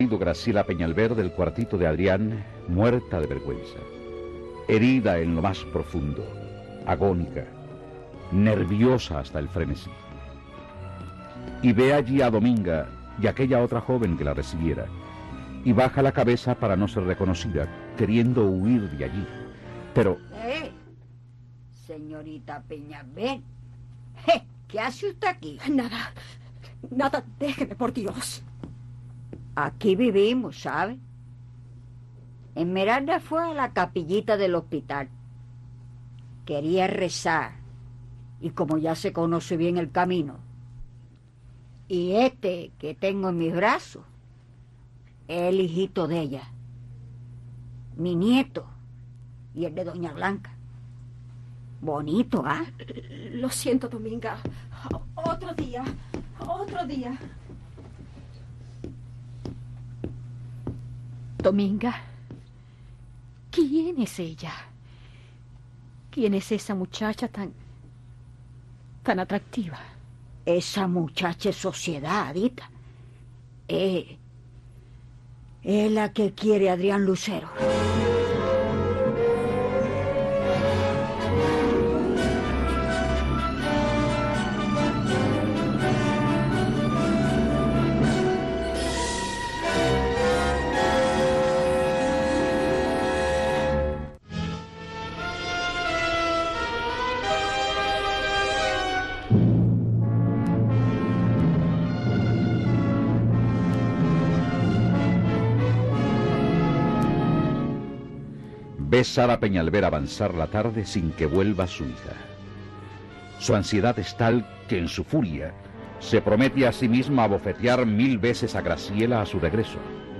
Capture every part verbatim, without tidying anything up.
Graciela Peñalver del cuartito de Adrián, muerta de vergüenza, herida en lo más profundo, agónica, nerviosa hasta el frenesí. Y ve allí a Dominga y aquella otra joven que la recibiera, y baja la cabeza para no ser reconocida, queriendo huir de allí. Pero... ¡Eh! Señorita Peñalver, ¿eh? ¿Qué hace usted aquí? Nada, nada, déjeme, por Dios. Aquí vivimos, ¿sabe? Esmeralda fue a la capillita del hospital. Quería rezar, y como ya se conoce bien el camino, y este que tengo en mis brazos es el hijito de ella, mi nieto, y el de Doña Blanca. Bonito, ¿ah? ¿eh? Lo siento, Dominga. Otro día, otro día. Dominga, ¿quién es ella? ¿Quién es esa muchacha tan... tan atractiva? Esa muchacha es sociedad, Adita. Es... es la que quiere Adrián Lucero. Ve Sara Peñalver avanzar la tarde sin que vuelva su hija. Su ansiedad es tal que en su furia se promete a sí misma abofetear mil veces a Graciela a su regreso.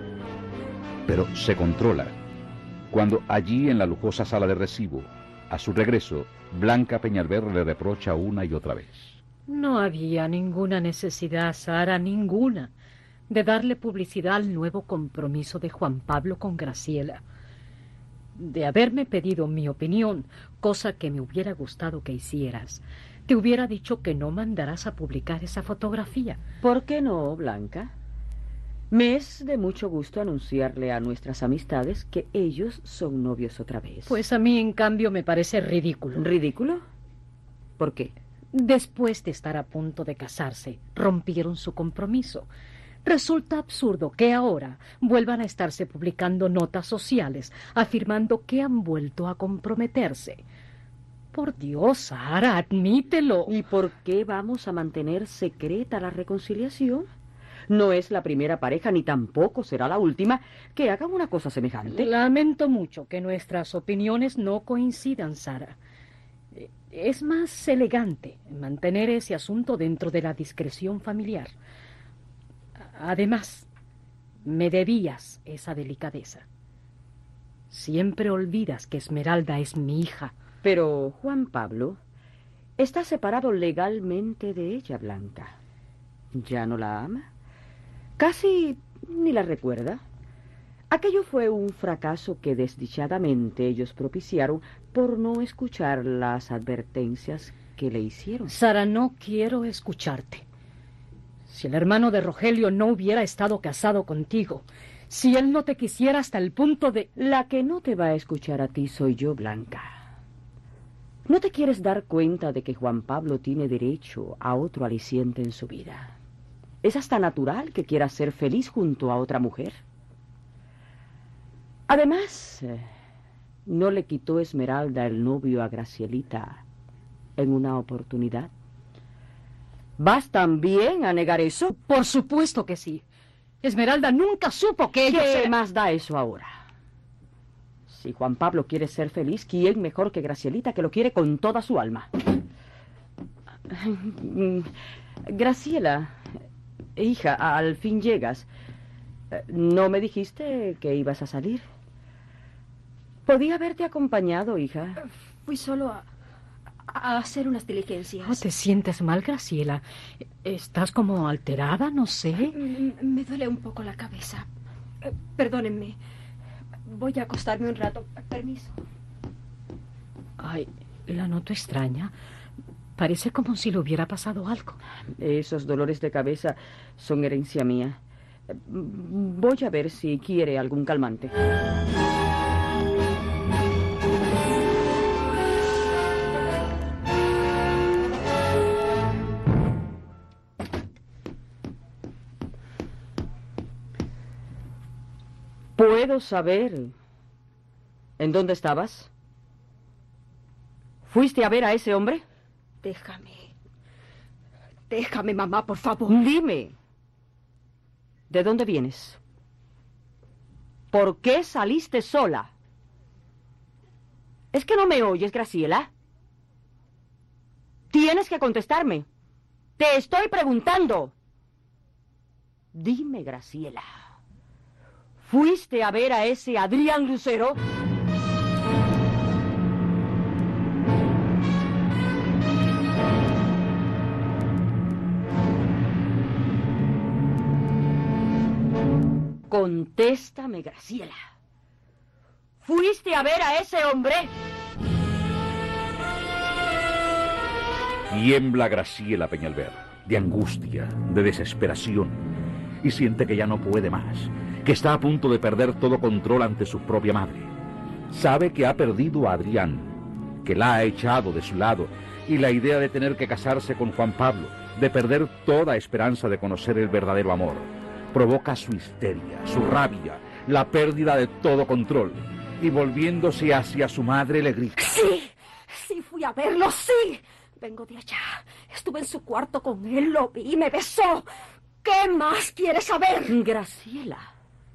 Pero se controla cuando allí en la lujosa sala de recibo, a su regreso, Blanca Peñalver le reprocha una y otra vez. No había ninguna necesidad, Sara, ninguna, de darle publicidad al nuevo compromiso de Juan Pablo con Graciela. De haberme pedido mi opinión, cosa que me hubiera gustado que hicieras, te hubiera dicho que no mandarás a publicar esa fotografía. ¿Por qué no, Blanca? Me es de mucho gusto anunciarle a nuestras amistades que ellos son novios otra vez. Pues a mí, en cambio, me parece ridículo. ¿Ridículo? ¿Por qué? Después de estar a punto de casarse, rompieron su compromiso. Resulta absurdo que ahora vuelvan a estarse publicando notas sociales afirmando que han vuelto a comprometerse. Por Dios, Sara, admítelo. ¿Y por qué vamos a mantener secreta la reconciliación? No es la primera pareja, ni tampoco será la última, que hagan una cosa semejante. Lamento mucho que nuestras opiniones no coincidan, Sara. Es más elegante mantener ese asunto dentro de la discreción familiar. Además, me debías esa delicadeza. Siempre olvidas que Esmeralda es mi hija. Pero Juan Pablo está separado legalmente de ella, Blanca. ¿Ya no la ama? Casi ni la recuerda. Aquello fue un fracaso que desdichadamente ellos propiciaron por no escuchar las advertencias que le hicieron. Sara, no quiero escucharte. Si el hermano de Rogelio no hubiera estado casado contigo, si él no te quisiera hasta el punto de... La que no te va a escuchar a ti soy yo, Blanca. ¿No te quieres dar cuenta de que Juan Pablo tiene derecho a otro aliciente en su vida? Es hasta natural que quiera ser feliz junto a otra mujer. Además, eh, ¿no le quitó Esmeralda el novio a Gracielita en una oportunidad? ¿Vas también a negar eso? Por supuesto que sí. Esmeralda nunca supo que ella... ¿Qué se... más da eso ahora? Si Juan Pablo quiere ser feliz, ¿quién mejor que Gracielita, que lo quiere con toda su alma? Graciela, hija, al fin llegas. ¿No me dijiste que ibas a salir? Podía haberte acompañado, hija. Fui solo a... a hacer unas diligencias. ¿No te sientes mal, Graciela? ¿Estás como alterada? No sé. M- me duele un poco la cabeza. Eh, perdónenme. Voy a acostarme un rato. Permiso. Ay, la noto extraña. Parece como si le hubiera pasado algo. Esos dolores de cabeza son herencia mía. Voy a ver si quiere algún calmante. ¿Puedo saber en dónde estabas? ¿Fuiste a ver a ese hombre? Déjame. Déjame, mamá, por favor. Dime. ¿De dónde vienes? ¿Por qué saliste sola? ¿Es que no me oyes, Graciela? Tienes que contestarme. Te estoy preguntando. Dime, Graciela. ¿Fuiste a ver a ese Adrián Lucero? Contéstame, Graciela. ¿Fuiste a ver a ese hombre? Tiembla Graciela Peñalver, de angustia, de desesperación, y siente que ya no puede más, que está a punto de perder todo control ante su propia madre. Sabe que ha perdido a Adrián, que la ha echado de su lado, y la idea de tener que casarse con Juan Pablo, de perder toda esperanza de conocer el verdadero amor, provoca su histeria, su rabia, la pérdida de todo control, y volviéndose hacia su madre le grita: ¡Sí! ¡Sí fui a verlo, sí! Vengo de allá. Estuve en su cuarto con él, lo vi, me besó. ¿Qué más quieres saber? Graciela,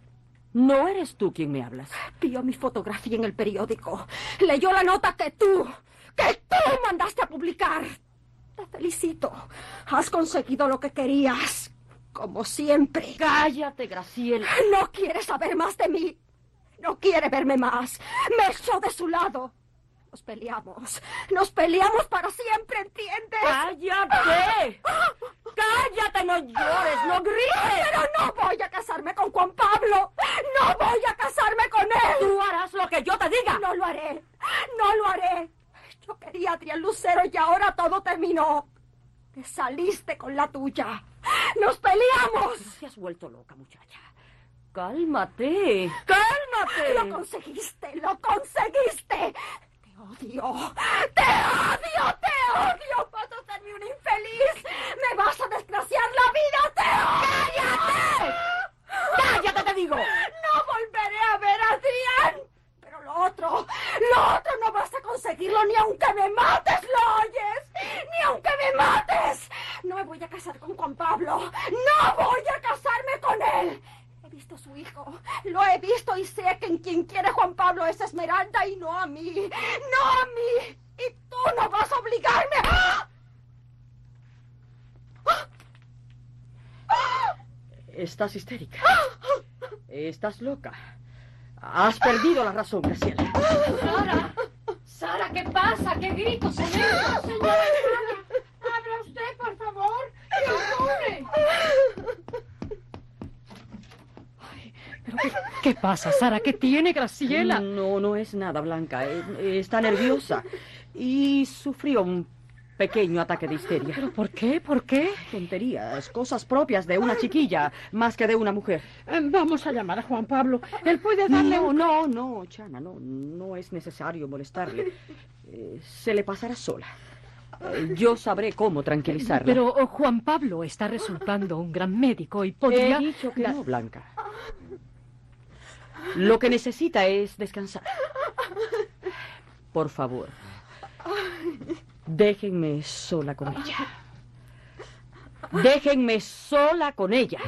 no eres tú quien me hablas. Vio mi fotografía en el periódico. Leyó la nota que tú, que tú mandaste a publicar. Te felicito. Has conseguido lo que querías. Como siempre. Cállate, Graciela. No quiere saber más de mí. No quiere verme más. Me echó de su lado. Nos peleamos. Nos peleamos para siempre, ¿entiendes? ¡Cállate! ¡Cállate! No llores, no grites. Pero no voy a casarme con Juan Pablo. No voy a casarme con él. Tú harás lo que yo te diga. No lo haré. No lo haré. Yo quería a Adrián Lucero y ahora todo terminó. Te saliste con la tuya. ¡Nos peleamos! Te has vuelto loca, muchacha. Cálmate. ¡Cálmate! Lo conseguiste, lo conseguiste. Te odio. Te odio, te odio. Vas a hacerme un infeliz. Me vas a desgraciar la vida. ¡Te odio! ¡Cállate! ¡Cállate, te digo! No volveré a ver a Adrián. Pero lo otro, lo otro no vas a conseguirlo ni aunque me mates, ¿lo oyes? Ni aunque me mates. No me voy a casar con Juan Pablo. No voy a casarme con él. He visto a su hijo. Lo he visto y sé que en quien quiere Juan Pablo es Esmeralda y no a mí. No a mí. Y tú no vas a obligarme. ¡Ah! Estás histérica. Estás loca. Has perdido la razón, Graciela. Sara, Sara, ¿qué pasa? ¿Qué gritos son esos? Señora, habla usted, por favor. ¿Qué ocurre? ¿Pero qué, qué pasa, Sara? ¿Qué tiene Graciela? No, no es nada, Blanca. Eh, Está nerviosa y sufrió un pequeño ataque de histeria. ¿Pero por qué? ¿Por qué? Tonterías, cosas propias de una chiquilla, más que de una mujer. Eh, Vamos a llamar a Juan Pablo. Él puede darle No, un... no, no, Chana, no, no es necesario molestarle. Eh, se le pasará sola. Eh, yo sabré cómo tranquilizarla. Pero oh, Juan Pablo está resultando un gran médico y podría... He dicho que la- no, Blanca. Lo que necesita es descansar. Por favor, déjenme sola con ella. Déjenme sola con ella.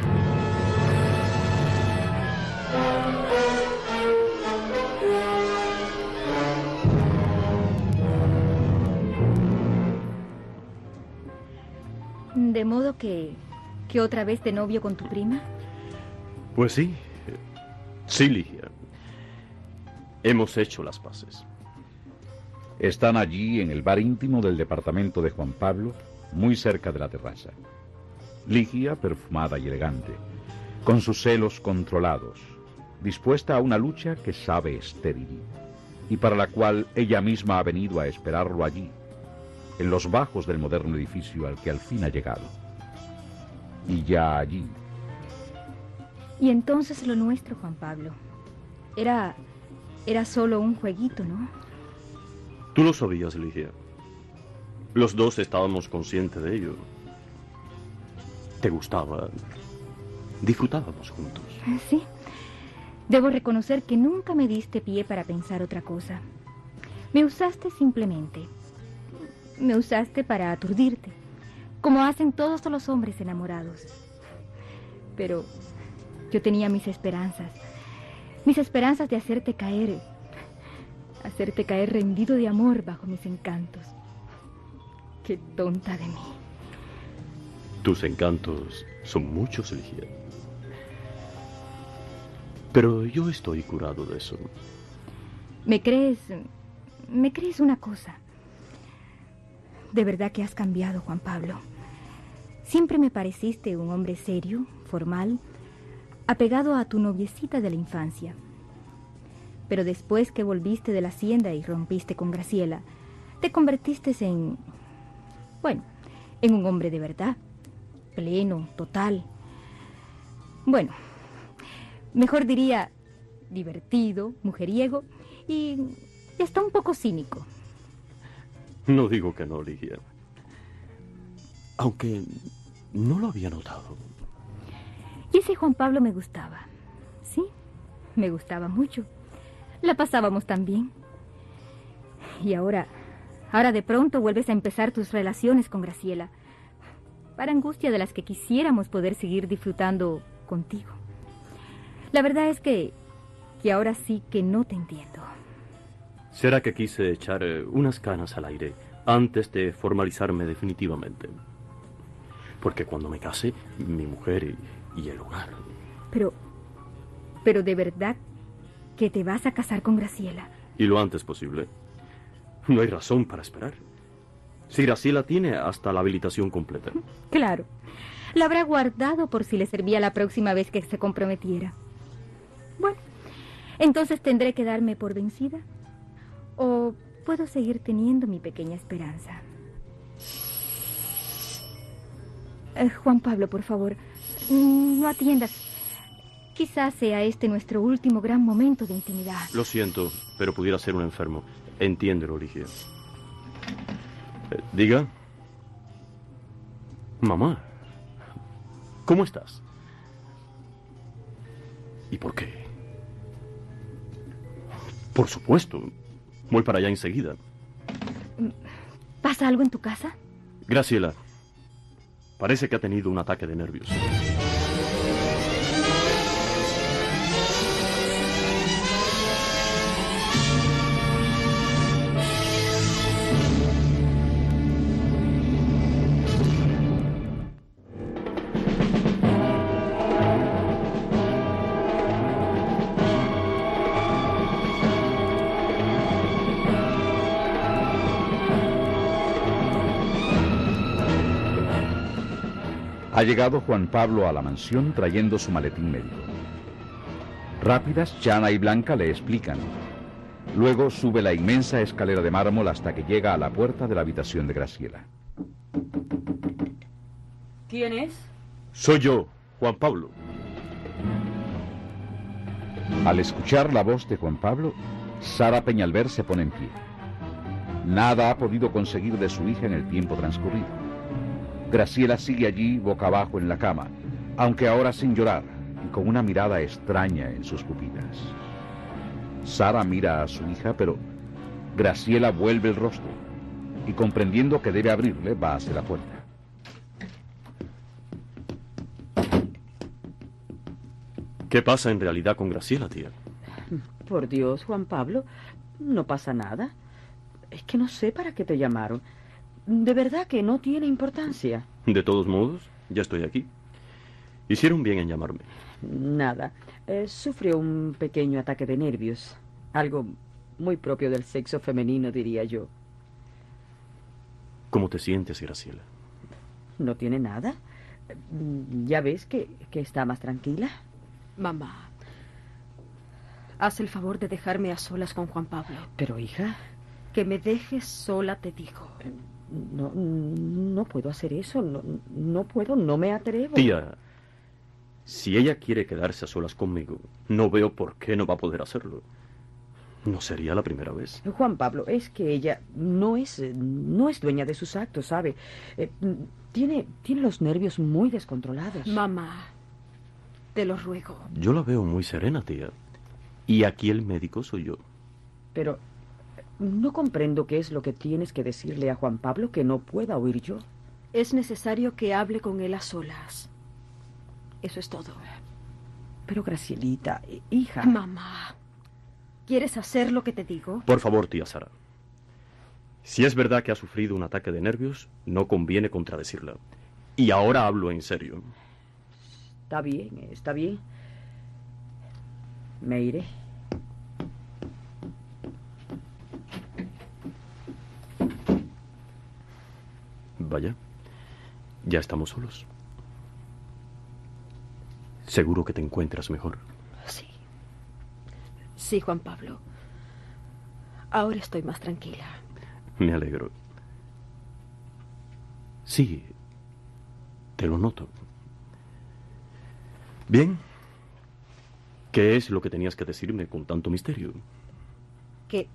De modo que... que otra vez de novio con tu prima. Pues sí. Sí, Ligia. Hemos hecho las paces. Están allí en el bar íntimo del departamento de Juan Pablo, muy cerca de la terraza. Ligia, perfumada y elegante, con sus celos controlados, dispuesta a una lucha que sabe estéril, y para la cual ella misma ha venido a esperarlo allí, en los bajos del moderno edificio al que al fin ha llegado. Y ya allí, Y entonces lo nuestro, Juan Pablo, era, era solo un jueguito, ¿no? Tú lo sabías, Ligia. Los dos estábamos conscientes de ello. Te gustaba. Disfrutábamos juntos. Sí. Debo reconocer que nunca me diste pie para pensar otra cosa. Me usaste simplemente. Me usaste para aturdirte, como hacen todos los hombres enamorados. Pero yo tenía mis esperanzas. Mis esperanzas de hacerte caer. Hacerte caer rendido de amor bajo mis encantos. Qué tonta de mí. Tus encantos son muchos, Ligia. Pero yo estoy curado de eso. ¿Me crees? ¿Me crees una cosa? De verdad que has cambiado, Juan Pablo. Siempre me pareciste un hombre serio, formal, apegado a tu noviecita de la infancia. Pero después que volviste de la hacienda y rompiste con Graciela, te convertiste en... bueno, en un hombre de verdad. Pleno, total. Bueno, mejor diría divertido, mujeriego y, y hasta un poco cínico. No digo que no, Ligia. Aunque no lo había notado. Y ese Juan Pablo me gustaba. Sí, me gustaba mucho. La pasábamos tan bien. Y ahora, ahora de pronto vuelves a empezar tus relaciones con Graciela. Para angustia de las que quisiéramos poder seguir disfrutando contigo. La verdad es que, que ahora sí que no te entiendo. ¿Será que quise echar eh, unas canas al aire antes de formalizarme definitivamente? Porque cuando me case, mi mujer y, y el hogar... Pero, pero de verdad que te vas a casar con Graciela. Y lo antes posible. No hay razón para esperar. Si Graciela tiene hasta la habilitación completa. Claro. La habrá guardado por si le servía la próxima vez que se comprometiera. Bueno, entonces tendré que darme por vencida. ¿O puedo seguir teniendo mi pequeña esperanza? Eh, Juan Pablo, por favor, no atiendas. Quizás sea este nuestro último gran momento de intimidad. Lo siento, pero pudiera ser un enfermo. Entiéndelo, Ligia. Eh, diga. Mamá, ¿cómo estás? ¿Y por qué? Por supuesto. Voy para allá enseguida. ¿Pasa algo en tu casa? Graciela, parece que ha tenido un ataque de nervios. Ha llegado Juan Pablo a la mansión trayendo su maletín médico. Rápidas, Chana y Blanca le explican. Luego sube la inmensa escalera de mármol hasta que llega a la puerta de la habitación de Graciela. ¿Quién es? Soy yo, Juan Pablo. Al escuchar la voz de Juan Pablo, Sara Peñalver se pone en pie. Nada ha podido conseguir de su hija en el tiempo transcurrido. Graciela sigue allí boca abajo en la cama, aunque ahora sin llorar y con una mirada extraña en sus pupilas. Sara mira a su hija, pero Graciela vuelve el rostro y comprendiendo que debe abrirle, va hacia la puerta. ¿Qué pasa en realidad con Graciela, tía? Por Dios, Juan Pablo, no pasa nada. Es que no sé para qué te llamaron. De verdad que no tiene importancia. De todos modos, ya estoy aquí. Hicieron bien en llamarme. Nada. Eh, sufrió un pequeño ataque de nervios. Algo muy propio del sexo femenino, diría yo. ¿Cómo te sientes, Graciela? ¿No tiene nada? ¿Ya ves que, que está más tranquila? Mamá, haz el favor de dejarme a solas con Juan Pablo. Pero, hija... Que me dejes sola, te digo. No, no puedo hacer eso. No, no puedo, no me atrevo. Tía, Si ella quiere quedarse a solas conmigo, no veo por qué no va a poder hacerlo. No sería la primera vez. Juan Pablo, es que ella no es, no es dueña de sus actos, ¿sabe? Eh, tiene, tiene los nervios muy descontrolados. Mamá, te lo ruego. Yo la veo muy serena, tía. Y aquí el médico soy yo. Pero no comprendo qué es lo que tienes que decirle a Juan Pablo que no pueda oír yo. Es necesario que hable con él a solas. Eso es todo. Pero, Gracielita, hija... Mamá, ¿quieres hacer lo que te digo? Por favor, tía Sara. Si es verdad que ha sufrido un ataque de nervios, no conviene contradecirla. Y ahora hablo en serio. Está bien, está bien. Me iré. Vaya, ya estamos solos. Seguro que te encuentras mejor. Sí. Sí, Juan Pablo. Ahora estoy más tranquila. Me alegro. Sí, te lo noto. Bien. ¿Qué es lo que tenías que decirme con tanto misterio? Que...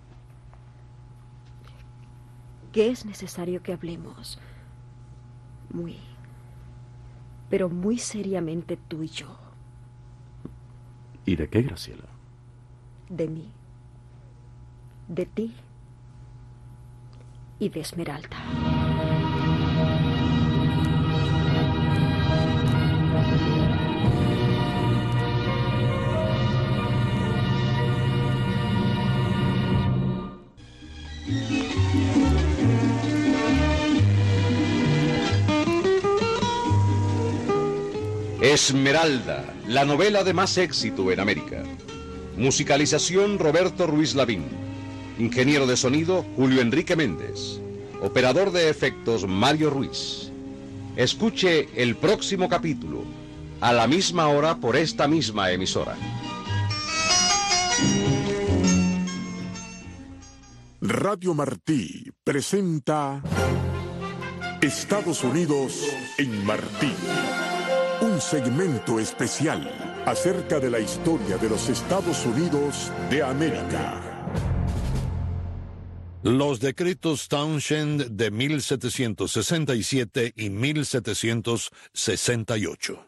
que es necesario que hablemos. Muy... pero muy seriamente tú y yo. ¿Y de qué, Graciela? De mí. De ti. Y de Esmeralda. Esmeralda, la novela de más éxito en América. Musicalización Roberto Ruiz Lavín. Ingeniero de sonido Julio Enrique Méndez. Operador de efectos Mario Ruiz. Escuche el próximo capítulo a la misma hora por esta misma emisora. Radio Martí presenta Estados Unidos en Martí. Un segmento especial acerca de la historia de los Estados Unidos de América. Los decretos Townshend de mil setecientos sesenta y siete y mil setecientos sesenta y ocho.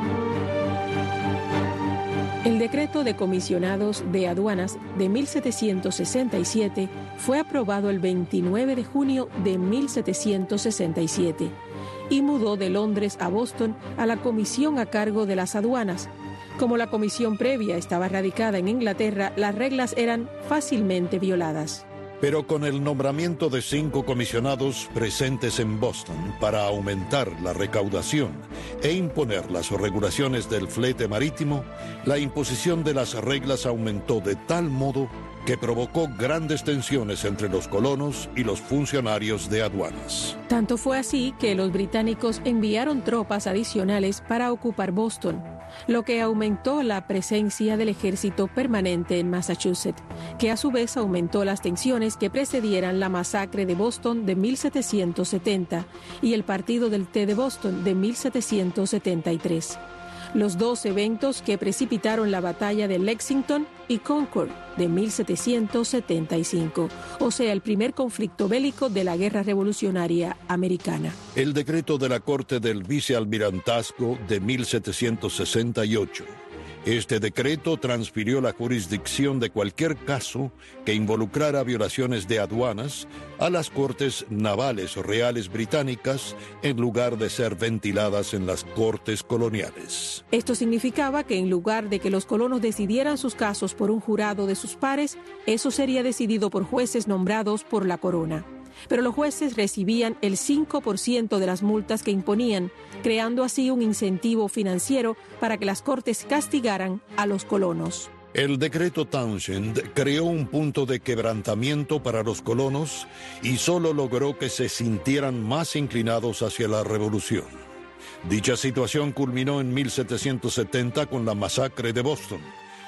El decreto de comisionados de aduanas de mil setecientos sesenta y siete fue aprobado el veintinueve de junio de mil setecientos sesenta y siete y mudó de Londres a Boston a la comisión a cargo de las aduanas. Como la comisión previa estaba radicada en Inglaterra, las reglas eran fácilmente violadas. Pero con el nombramiento de cinco comisionados presentes en Boston para aumentar la recaudación e imponer las regulaciones del flete marítimo, la imposición de las reglas aumentó de tal modo que provocó grandes tensiones entre los colonos y los funcionarios de aduanas. Tanto fue así que los británicos enviaron tropas adicionales para ocupar Boston, lo que aumentó la presencia del ejército permanente en Massachusetts, que a su vez aumentó las tensiones que precedieran la masacre de Boston de mil setecientos setenta y el partido del té de Boston de mil setecientos setenta y tres. Los dos eventos que precipitaron la batalla de Lexington y Concord de mil setecientos setenta y cinco, o sea, el primer conflicto bélico de la Guerra Revolucionaria Americana. El decreto de la Corte del Vicealmirantazgo de mil setecientos sesenta y ocho. Este decreto transfirió la jurisdicción de cualquier caso que involucrara violaciones de aduanas a las Cortes Navales Reales Británicas en lugar de ser ventiladas en las Cortes Coloniales. Esto significaba que en lugar de que los colonos decidieran sus casos por un jurado de sus pares, eso sería decidido por jueces nombrados por la corona. Pero los jueces recibían el cinco por ciento de las multas que imponían, creando así un incentivo financiero para que las cortes castigaran a los colonos. El decreto Townshend creó un punto de quebrantamiento para los colonos y solo logró que se sintieran más inclinados hacia la revolución. Dicha situación culminó en mil setecientos setenta con la masacre de Boston,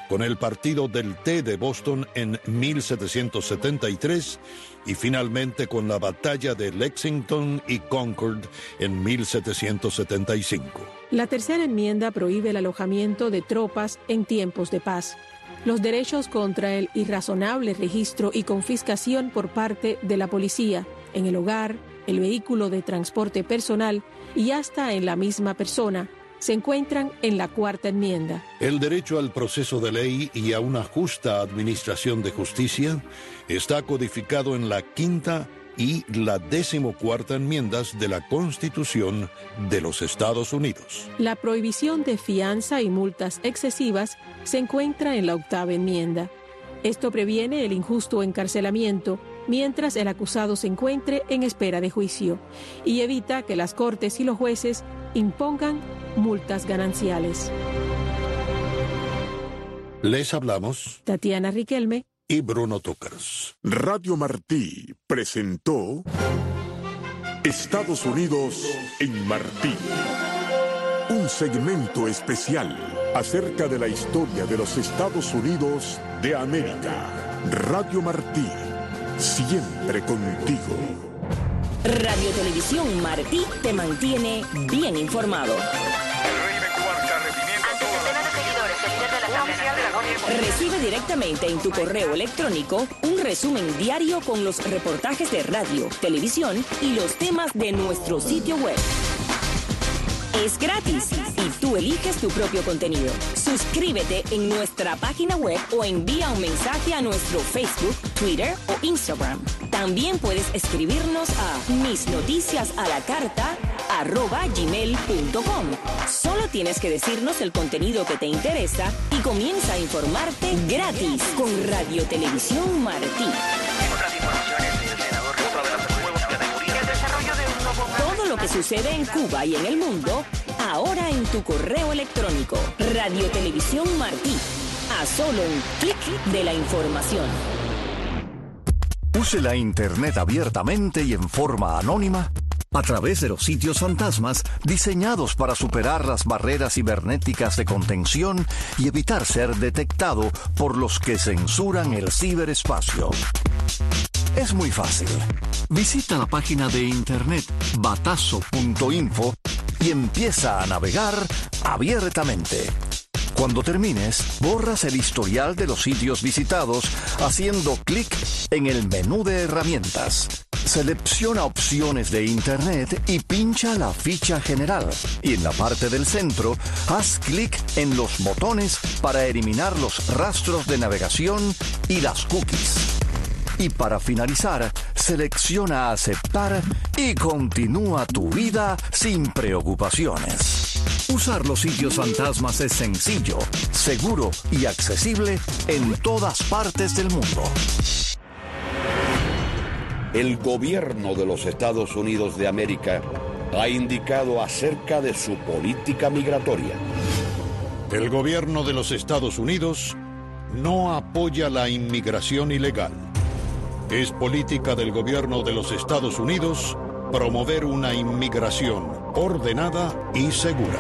con el Partido del Té de Boston en mil setecientos setenta y tres y finalmente con la Batalla de Lexington y Concord en mil setecientos setenta y cinco. La tercera enmienda prohíbe el alojamiento de tropas en tiempos de paz, los derechos contra el irrazonable registro y confiscación por parte de la policía en el hogar, el vehículo de transporte personal y hasta en la misma persona, se encuentran en la cuarta enmienda. El derecho al proceso de ley y a una justa administración de justicia está codificado en la quinta y la decimocuarta enmiendas de la Constitución de los Estados Unidos. La prohibición de fianza y multas excesivas se encuentra en la octava enmienda. Esto previene el injusto encarcelamiento mientras el acusado se encuentre en espera de juicio y evita que las cortes y los jueces impongan multas gananciales. Les hablamos Tatiana Riquelme y Bruno Túquers. Radio Martí presentó Estados Unidos en Martí. Un segmento especial acerca de la historia de los Estados Unidos de América. Radio Martí, siempre contigo. Radio Televisión Martí te mantiene bien informado. Recibe directamente en tu correo electrónico un resumen diario con los reportajes de radio, televisión y los temas de nuestro sitio web. Es gratis y tú eliges tu propio contenido. Suscríbete en nuestra página web o envía un mensaje a nuestro Facebook, Twitter o Instagram. También puedes escribirnos a misnoticiasalacarta arroba gmail punto com. Solo tienes que decirnos el contenido que te interesa y comienza a informarte gratis con Radio Televisión Martí. Todo lo que sucede en Cuba y en el mundo, ahora en tu correo electrónico. Radio Televisión Martí. A solo un clic de la información. Use la Internet abiertamente y en forma anónima a través de los sitios fantasmas diseñados para superar las barreras cibernéticas de contención y evitar ser detectado por los que censuran el ciberespacio. Es muy fácil. Visita la página de internet batazo punto info y empieza a navegar abiertamente. Cuando termines, borras el historial de los sitios visitados haciendo clic en el menú de herramientas. Selecciona opciones de Internet y pincha la ficha general. Y en la parte del centro, haz clic en los botones para eliminar los rastros de navegación y las cookies. Y para finalizar, selecciona aceptar y continúa tu vida sin preocupaciones. Usar los sitios fantasmas es sencillo, seguro y accesible en todas partes del mundo. El gobierno de los Estados Unidos de América ha indicado acerca de su política migratoria. El gobierno de los Estados Unidos no apoya la inmigración ilegal. Es política del gobierno de los Estados Unidos promover una inmigración ordenada y segura.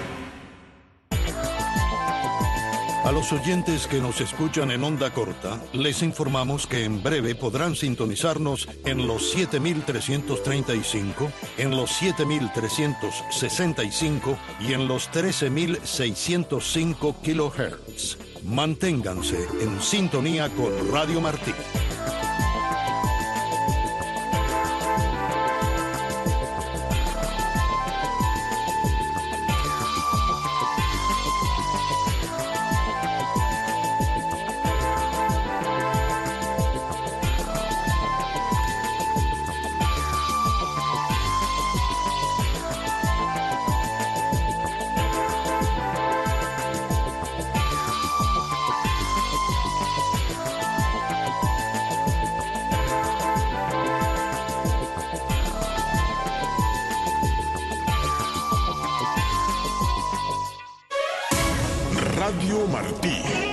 A los oyentes que nos escuchan en onda corta, les informamos que en breve podrán sintonizarnos en los siete mil trescientos treinta y cinco, en los siete mil trescientos sesenta y cinco y en los trece mil seiscientos cinco kilohertz. Manténganse en sintonía con Radio Martí. Radio Martí.